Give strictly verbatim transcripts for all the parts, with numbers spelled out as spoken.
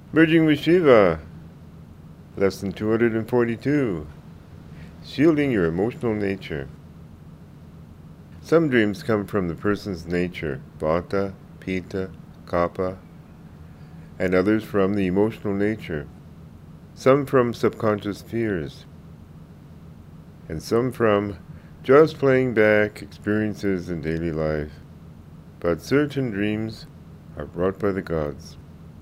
Merging with Shiva, Lesson two hundred forty-two, Shielding Your Emotional Nature. Some dreams come from the person's nature, Vata, Pitta, Kapha, and others from the emotional nature, some from subconscious fears, and some from just playing back experiences in daily life. But certain dreams are brought by the gods.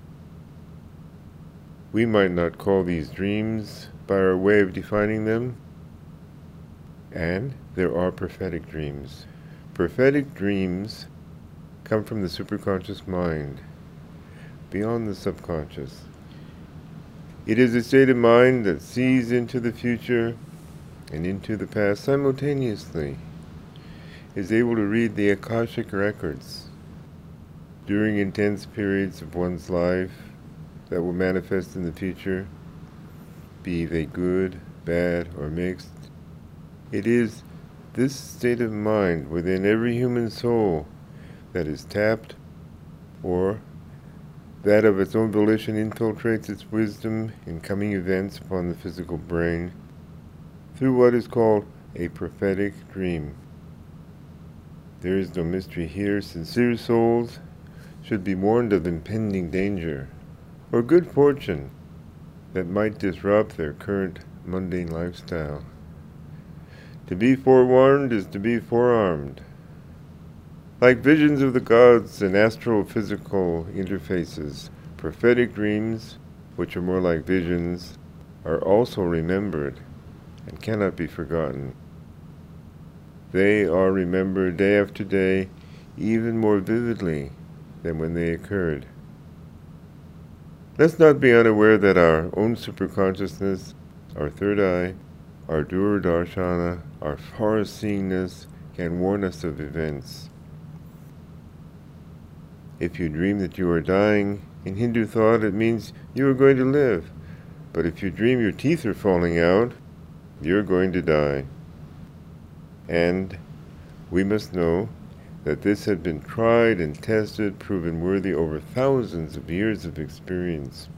We might not call these dreams by our way of defining them, and there are prophetic dreams. Prophetic dreams come from the superconscious mind, beyond the subconscious. It is a state of mind that sees into the future and into the past simultaneously, is able to read the Akashic records during intense periods of one's life that will manifest in the future, be they good, bad, or mixed. It is this state of mind within every human soul that is tapped, or that of its own volition infiltrates its wisdom in coming events upon the physical brain through what is called a prophetic dream. There is no mystery here. Sincere souls should be warned of impending danger or good fortune that might disrupt their current mundane lifestyle. To be forewarned is to be forearmed. Like visions of the gods and astrophysical interfaces, prophetic dreams, which are more like visions, are also remembered and cannot be forgotten. They are remembered day after day, even more vividly than when they occurred. Let's not be unaware that our own superconsciousness, our third eye, our Duradarshana, our far-seeingness can warn us of events. If you dream that you are dying, in Hindu thought it means you are going to live. But if you dream your teeth are falling out, you're going to die. And we must know that this had been tried and tested, proven worthy over thousands of years of experience.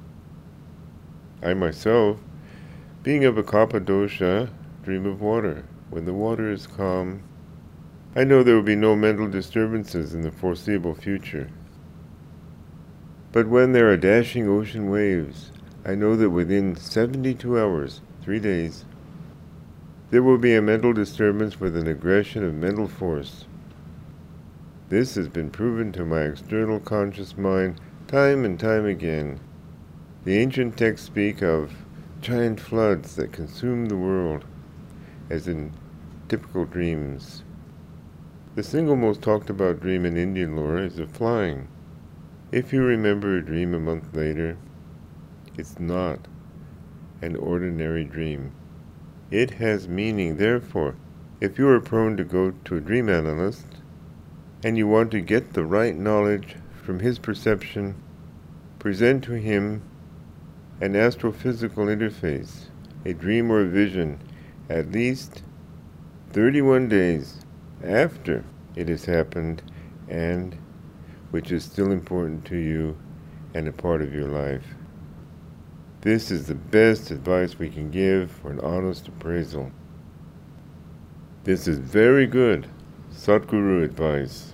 I myself, being of a Kapha dosha, dream of water. When the water is calm, I know there will be no mental disturbances in the foreseeable future. But when there are dashing ocean waves, I know that within seventy-two hours, three days, there will be a mental disturbance with an aggression of mental force. This has been proven to my external conscious mind time and time again. The ancient texts speak of giant floods that consume the world, as in typical dreams. The single most talked about dream in Indian lore is of flying. If you remember a dream a month later, it's not an ordinary dream. It has meaning. Therefore, if you are prone to go to a dream analyst and you want to get the right knowledge from his perception, present to him an astrophysical interface, a dream or a vision, at least thirty-one days after it has happened, and which is still important to you and a part of your life. This is the best advice we can give for an honest appraisal. This is very good Satguru advice.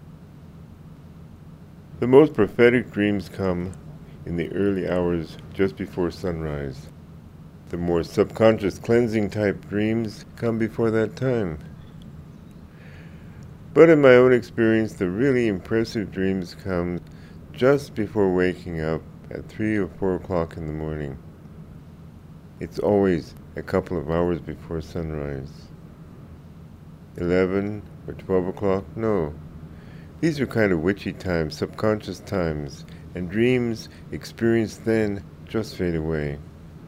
The most prophetic dreams come in the early hours just before sunrise. The more subconscious cleansing type dreams come before that time. But in my own experience, the really impressive dreams come just before waking up at three or four o'clock in the morning. It's always a couple of hours before sunrise. eleven or twelve o'clock? No. These are kind of witchy times, subconscious times, and dreams experienced then just fade away.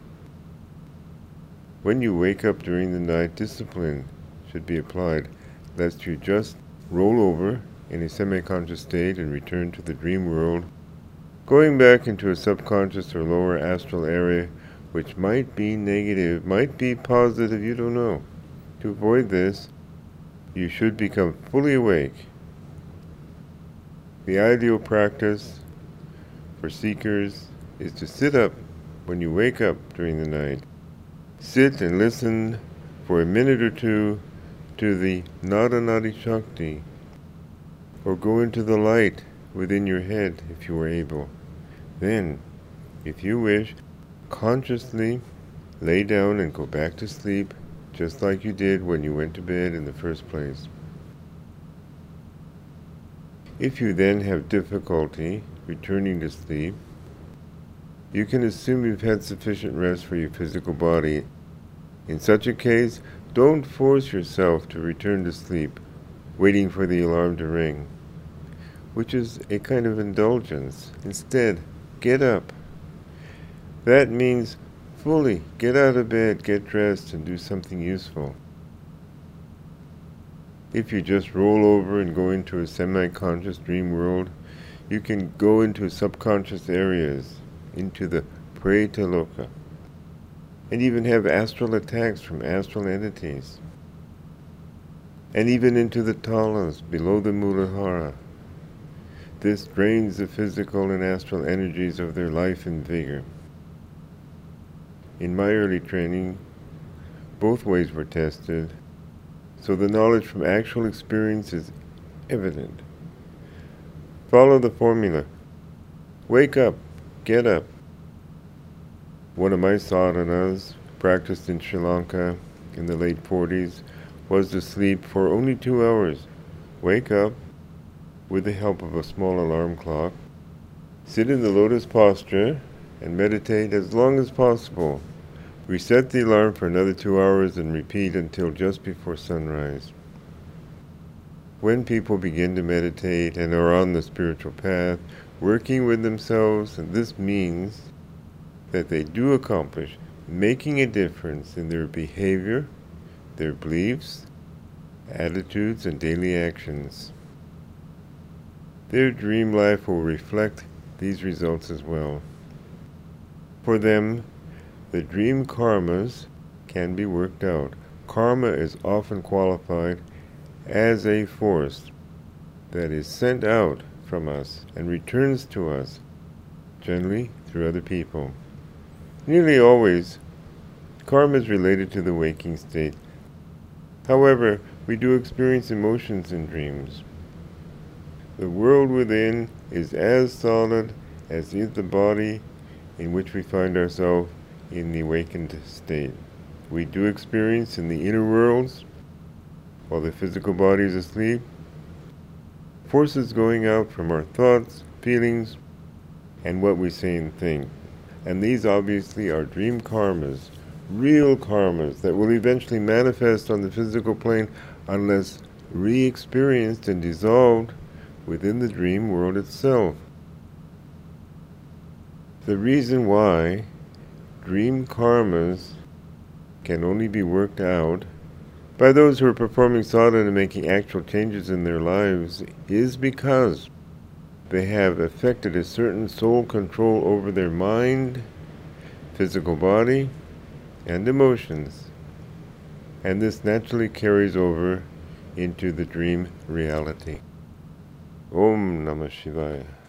When you wake up during the night, discipline should be applied, lest you just roll over in a semi-conscious state and return to the dream world, going back into a subconscious or lower astral area which might be negative, might be positive, you don't know. To avoid this, you should become fully awake. The ideal practice for seekers is to sit up when you wake up during the night. Sit and listen for a minute or two to the Nada Nadi Shakti, or go into the light within your head if you are able. Then, if you wish, consciously lay down and go back to sleep just like you did when you went to bed in the first place. If you then have difficulty returning to sleep, you can assume you've had sufficient rest for your physical body. In such a case, don't force yourself to return to sleep, waiting for the alarm to ring, which is a kind of indulgence. Instead, get up. That means fully get out of bed, get dressed, and do something useful. If you just roll over and go into a semi-conscious dream world, you can go into subconscious areas, into the Preta Loka, and even have astral attacks from astral entities, and even into the talas below the Muladhara. This drains the physical and astral energies of their life and vigor. In my early training, both ways were tested, so the knowledge from actual experience is evident. Follow the formula. Wake up, get up. One of my sadhanas, practiced in Sri Lanka in the late forties, was to sleep for only two hours. Wake up with the help of a small alarm clock, sit in the lotus posture, and meditate as long as possible. Reset the alarm for another two hours and repeat until just before sunrise. When people begin to meditate and are on the spiritual path, working with themselves, and this means that they do accomplish making a difference in their behavior, their beliefs, attitudes, and daily actions. Their dream life will reflect these results as well. For them, the dream karmas can be worked out. Karma is often qualified as a force that is sent out from us and returns to us, generally through other people. Nearly always, karma is related to the waking state. However, we do experience emotions in dreams. The world within is as solid as is the body in which we find ourselves in the awakened state. We do experience in the inner worlds, while the physical body is asleep, forces going out from our thoughts, feelings, and what we say and think. And these obviously are dream karmas, real karmas that will eventually manifest on the physical plane unless re-experienced and dissolved within the dream world itself. The reason why dream karmas can only be worked out by those who are performing sadhana and making actual changes in their lives is because they have effected a certain soul control over their mind, physical body, and emotions. And this naturally carries over into the dream reality. Om Namah Shivaya.